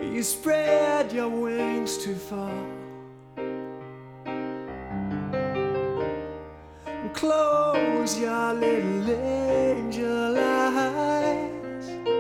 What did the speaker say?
You spread your wings too far and close your little angel